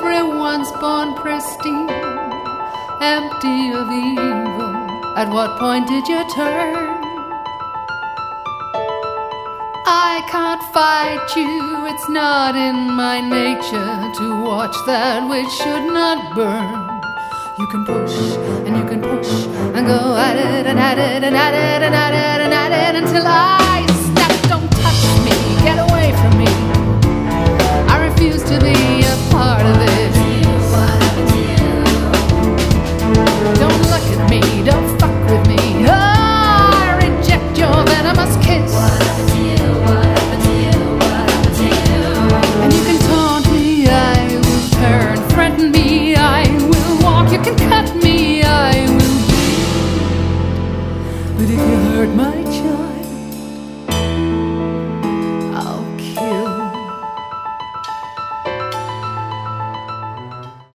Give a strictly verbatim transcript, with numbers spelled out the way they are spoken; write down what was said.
everyone's born pristine, empty of evil. At what point did you turn? I can't fight you, it's not in my nature to watch that which should not burn. You can push, and you can push, and go at it, and at it, and at it, and at it, and at it, until I